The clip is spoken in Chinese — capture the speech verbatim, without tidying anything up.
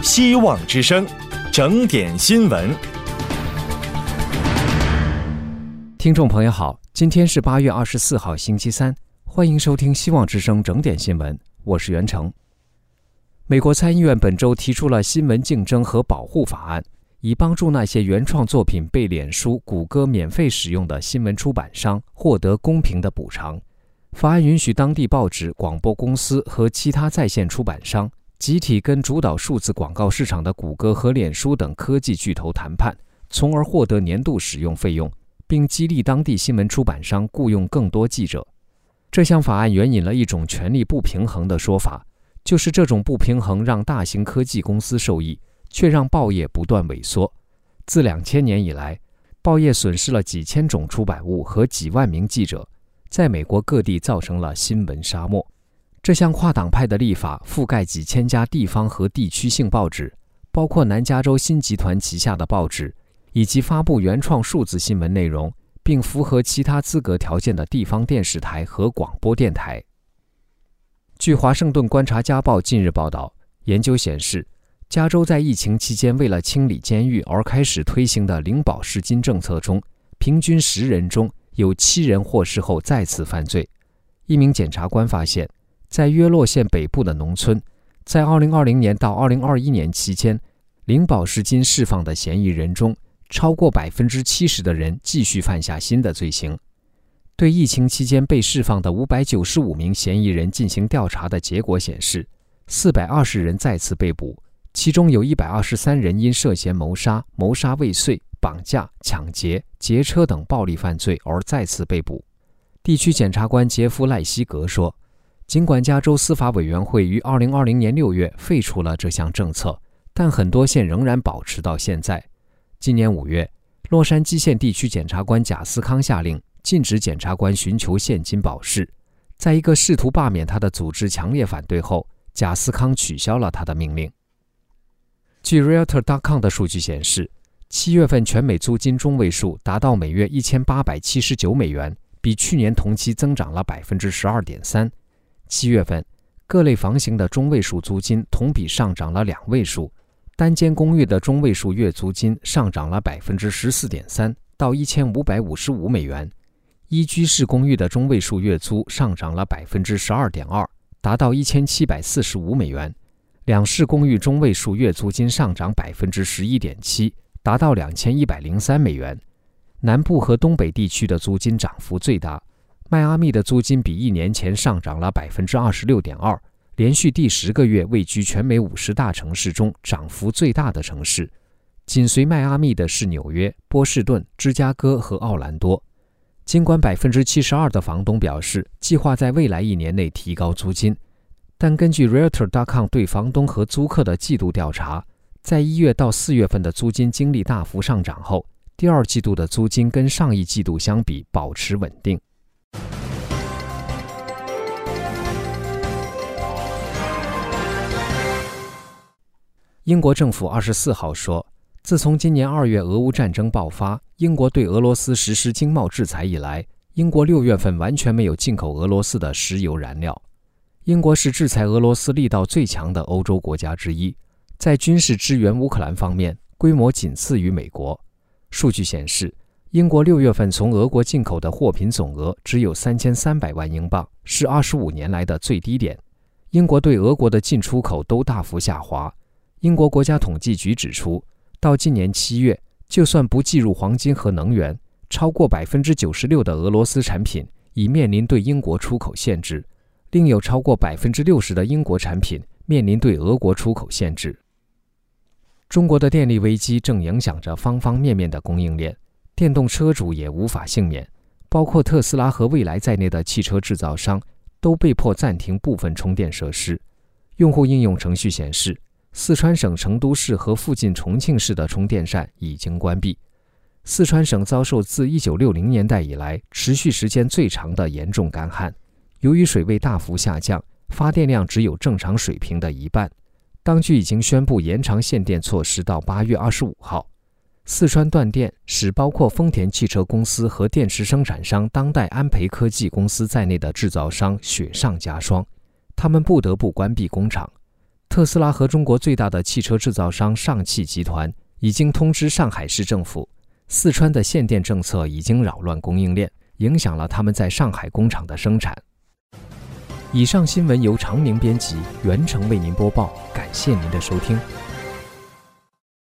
希望之声，整点新闻。 听众朋友好，今天是八月二十四号星期三，欢迎收听希望之声整点新闻，我是袁成。美国参议院本周提出了新闻竞争和保护法案，以帮助那些原创作品被脸书、谷歌免费使用的新闻出版商获得公平的补偿。法案允许当地报纸、广播公司和其他在线出版商集体跟主导数字广告市场的谷歌和脸书等科技巨头谈判，从而获得年度使用费用，并激励当地新闻出版商雇用更多记者。这项法案援引了一种权力不平衡的说法，就是这种不平衡让大型科技公司受益，却让报业不断萎缩。自两千年以来，报业损失了几千种出版物和几万名记者，在美国各地造成了新闻沙漠。这项跨党派的立法覆盖几千家地方和地区性报纸，包括南加州新集团旗下的报纸，以及发布原创数字新闻内容并符合其他资格条件的地方电视台和广播电台。据华盛顿观察家报近日报道，研究显示，加州在疫情期间为了清理监狱而开始推行的零保释金政策中，平均十人中有七人获释后再次犯罪。一名检察官发现，在约洛县北部的农村，在二零二零年到二零二一年期间，零保释金释放的嫌疑人中，超过 百分之七十 的人继续犯下新的罪行。对疫情期间被释放的五百九十五名嫌疑人进行调查的结果显示，四百二十人再次被捕，其中有一百二十三人因涉嫌谋杀、谋杀未遂、绑架、抢劫、劫车等暴力犯罪而再次被捕。地区检察官杰夫·赖希格说，尽管加州司法委员会于二零二零年六月废除了这项政策，但很多县仍然保持到现在。今年五月，洛杉矶县地区检察官贾斯康下令禁止检察官寻求现金保释。在一个试图罢免他的组织强烈反对后，贾斯康取消了他的命令。据 Realtor 点 com 的数据显示，七月份全美租金中位数达到每月一千八百七十九美元，比去年同期增长了 百分之十二点三。七月份，各类房型的中位数租金同比上涨了两位数，单间公寓的中位数月租金上涨了 百分之十四点三 到一千五百五十五美元，一居室公寓的中位数月租上涨了 百分之十二点二 达到一千七百四十五美元，两室公寓中位数月租金上涨 百分之十一点七 达到两千一百零三美元。南部和东北地区的租金涨幅最大，迈阿密的租金比一年前上涨了 百分之二十六点二， 连续第十个月位居全美五十大城市中涨幅最大的城市。紧随迈阿密的是纽约、波士顿、芝加哥和奥兰多。尽管 百分之七十二 的房东表示计划在未来一年内提高租金，但根据 Realtor 点 com 对房东和租客的季度调查，在一月到四月份的租金经历大幅上涨后，第二季度的租金跟上一季度相比保持稳定。英国政府二十四号说，自从今年二月俄乌战争爆发，英国对俄罗斯实施经贸制裁以来，英国六月份完全没有进口俄罗斯的石油燃料。英国是制裁俄罗斯力道最强的欧洲国家之一，在军事支援乌克兰方面，规模仅次于美国。数据显示，英国六月份从俄国进口的货品总额只有三千三百万英镑，是二十五年来的最低点。英国对俄国的进出口都大幅下滑。英国国家统计局指出，到今年七月，就算不计入黄金和能源，超过 百分之九十六 的俄罗斯产品已面临对英国出口限制，另有超过 百分之六十 的英国产品面临对俄国出口限制。中国的电力危机正影响着方方面面的供应链，电动车主也无法幸免，包括特斯拉和蔚来在内的汽车制造商都被迫暂停部分充电设施。用户应用程序显示，四川省成都市和附近重庆市的充电站已经关闭。四川省遭受自一九六零年代以来持续时间最长的严重干旱，由于水位大幅下降，发电量只有正常水平的一半。当局已经宣布延长限电措施到八月二十五号。四川断电使包括丰田汽车公司和电池生产商当代安培科技公司在内的制造商雪上加霜，他们不得不关闭工厂。 特斯拉和中国最大的汽车制造商上汽集团已经通知上海市政府，四川的限电政策已经扰乱供应链，影响了他们在上海工厂的生产。以上新闻由常宁编辑，袁成为您播报，感谢您的收听。